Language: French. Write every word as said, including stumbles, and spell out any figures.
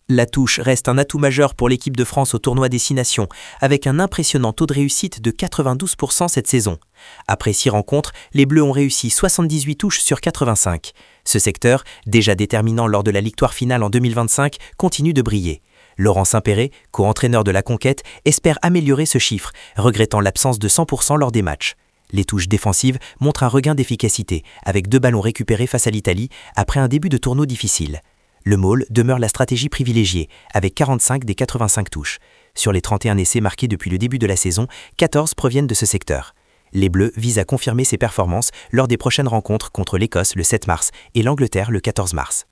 La touche reste un atout majeur pour l'équipe de France au tournoi Destination, avec un impressionnant taux de réussite de quatre-vingt-douze pour cent cette saison. Après six rencontres, les Bleus ont réussi soixante-dix-huit touches sur quatre-vingt-cinq. Ce secteur, déjà déterminant lors de la victoire finale en deux mille vingt-cinq, continue de briller. Laurent Saint-Péret, co-entraîneur de la conquête, espère améliorer ce chiffre, regrettant l'absence de cent pour cent lors des matchs. Les touches défensives montrent un regain d'efficacité, avec deux ballons récupérés face à l'Italie après un début de tournoi difficile. Le maul demeure la stratégie privilégiée, avec quarante-cinq des quatre-vingt-cinq touches. Sur les trente et un essais marqués depuis le début de la saison, quatorze proviennent de ce secteur. Les Bleus visent à confirmer ces performances lors des prochaines rencontres contre l'Écosse le sept mars et l'Angleterre le quatorze mars.